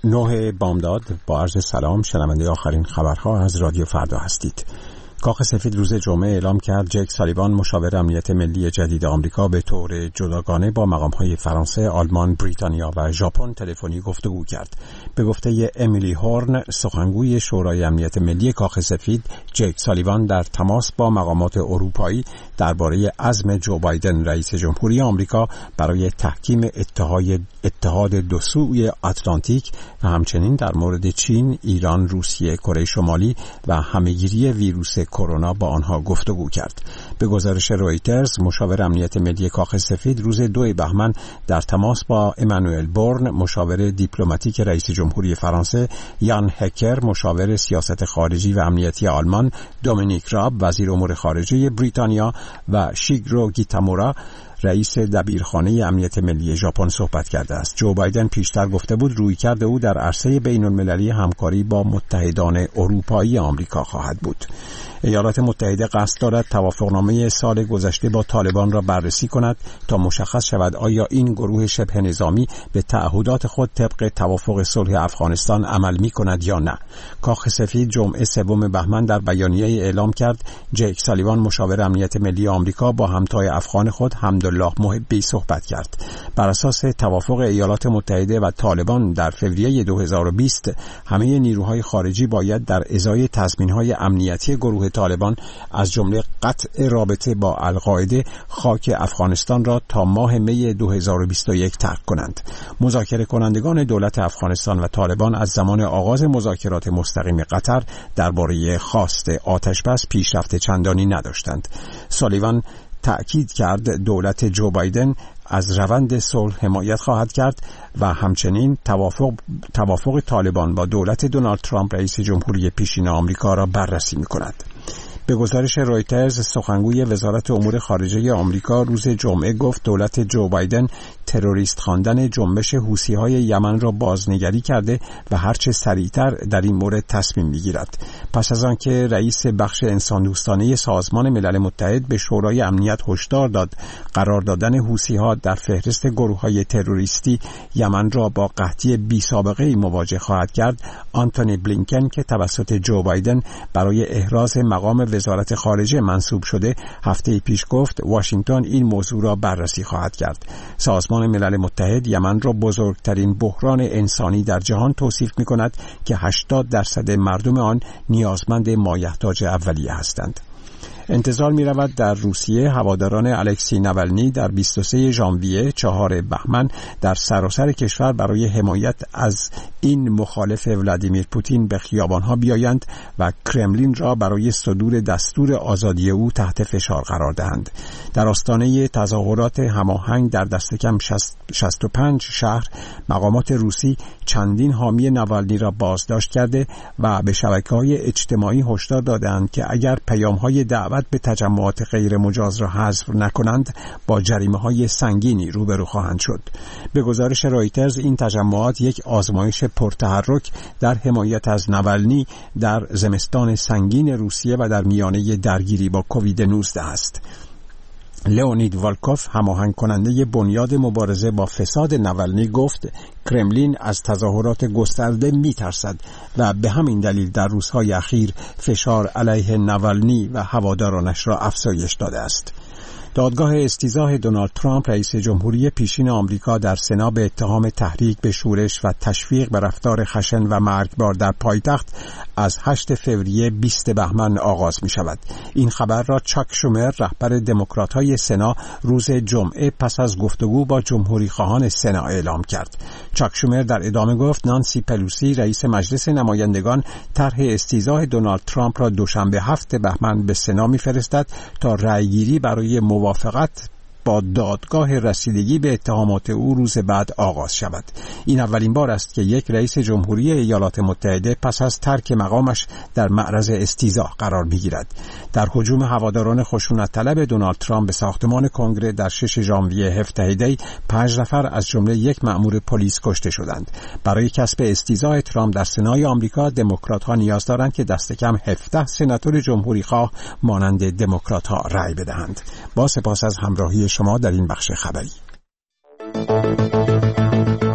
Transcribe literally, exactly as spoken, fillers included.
نه بامداد با عرض سلام. شنونده آخرین خبرها از رادیو فردا هستید. کاخ سفید روز جمعه اعلام کرد جک سالیوان مشاور امنیت ملی جدید آمریکا به طور جداگانه با مقام‌های فرانسه، آلمان، بریتانیا و ژاپن تلفنی گفتگو کرد. به گفته امیلی هورن، سخنگوی شورای امنیت ملی کاخ سفید، جک سالیوان در تماس با مقامات اروپایی درباره عزم جو بایدن رئیس جمهوری آمریکا برای تحکیم اتحاد اتحاد دو سوی اتلانتیک و همچنین در مورد چین، ایران، روسیه، کره شمالی و همهگیری ویروس کرونا با آنها گفتگو کرد. به گزارش رویترز، مشاور امنیت ملی کاخ سفید روز دو بهمن در تماس با امانوئل بورن، مشاور دیپلماتیک رئیس جمهوری فرانسه، یان هکر، مشاور سیاست خارجی و امنیتی آلمان، دومینیک راب، وزیر امور خارجه بریتانیا و شیگرو گیتامورا، رئیس دبیرخانه امنیت ملی ژاپن صحبت کرده است. جو بایدن پیشتر گفته بود رویکرد او در عرصه بین‌المللی همکاری با متحدان اروپایی آمریکا خواهد بود. ایالات متحده قصد دارد توافقنامه سال گذشته با طالبان را بررسی کند تا مشخص شود آیا این گروه شبه نظامی به تعهدات خود طبق توافق صلح افغانستان عمل می کند یا نه. کاخ سفید جمعه سوم بهمن در بیانیه اعلام کرد جک سالیوان مشاور امنیت ملی آمریکا با همتای افغان خود حمدالله محبی صحبت کرد. بر اساس توافق ایالات متحده و طالبان در فوریه دو هزار و بیست، همه نیروهای خارجی باید در ازای تضمین‌های امنیتی گروه طالبان از جمله قطع رابطه با القاعده خاک افغانستان را تا ماه می دو هزار و بیست و یک ترک کنند. مذاکره کنندگان دولت افغانستان و طالبان از زمان آغاز مذاکرات مستقیم قطر درباره خواست آتشبس پیشرفت چندانی نداشتند. سالیوان تأکید کرد دولت جو بایدن از روند صلح حمایت خواهد کرد و همچنین توافق توافق طالبان با دولت دونالد ترامپ رئیس جمهوری پیشین آمریکا را بررسی می‌کند. به گزارش رویترز، سخنگوی وزارت امور خارجه آمریکا روز جمعه گفت دولت جو بایدن تروریست خواندن جنبش حوثی‌های یمن را بازنگری کرده و هرچه سریعتر در این مورد تصمیم می‌گیرد. پس از آنکه رئیس بخش انسان دوستانه سازمان ملل متحد به شورای امنیت هشدار داد قرار دادن حوثی‌ها در فهرست گروه‌های تروریستی یمن را با قحطی بی‌سابقه‌ای مواجه خواهد کرد، آنتونی بلینکن که توسط جو بایدن برای احراز مقام وزارت خارجه منصوب شده هفته پیش گفت واشنگتن این موضوع را بررسی خواهد کرد. سازمان ملل متحد یمن را بزرگترین بحران انسانی در جهان توصیف می‌کند که هشتاد درصد مردم آن نیازمند مایحتاج اولیه هستند. انتظار می رود در روسیه هواداران الکسی ناولنی در بیست و سوم ژانویه چهارم بهمن در سراسر کشور برای حمایت از این مخالف ولادیمیر پوتین به خیابانها بیایند و کرملین را برای صدور دستور آزادی او تحت فشار قرار دهند. در آستانه تظاهرات هماهنگ در دست کم شصت و پنج شهر مقامات روسی چندین حامی ناولنی را بازداشت کرده و به شبکه‌های اجتماعی هشدار دادند که اگر پیام‌های دعوت به تجمعات غیر مجاز را حذف نکنند با جریمه‌های سنگینی روبرو خواهند شد. به گزارش رویترز این تجمعات یک آزمایش پرتحرک در حمایت از ناولنی در زمستان سنگین روسیه و در میانه درگیری با کووید نوزده است. لئونید والکوف، هماهنگ کننده بنیاد مبارزه با فساد ناولنی، گفت کرملین از تظاهرات گسترده می‌ترسد و به همین دلیل در روزهای اخیر فشار علیه ناولنی و هوادارانش را افزایش داده است. دادگاه استیضاح دونالد ترامپ رئیس جمهوری پیشین آمریکا در سنا به اتهام تحریک به شورش و تشویق به رفتار خشن و مرگبار در پایتخت از هشتم فوریه بیستم بهمن آغاز می شود. این خبر را چاک شومر، رهبر دموکرات‌های سنا، روز جمعه پس از گفتگو با جمهوری خواهان سنا اعلام کرد. چاک شومر در ادامه گفت نانسی پلوسی رئیس مجلس نمایندگان طرح استیضاح دونالد ترامپ را دوشنبه هفتم بهمن به سنا می‌فرستد تا رأیگیری برای موافقت با دادگاه رسیدگی به اتهامات او روز بعد آغاز شود. این اولین بار است که یک رئیس جمهوری ایالات متحده پس از ترک مقامش در معرض استیضاح قرار می‌گیرد. در هجوم هواداران خشونت طلب دونالد ترامپ به ساختمان کنگره در ششم ژانویه هفده دی، پنج نفر از جمله یک مأمور پلیس کشته شدند. برای کسب استیضاح ترامپ در سنای آمریکا، دموکرات‌ها نیاز دارند که دست کم هفده سناتور جمهوری‌خواه مانند دموکرات‌ها رأی بدهند. با سپاس از همراهی شما در این بخش خبری.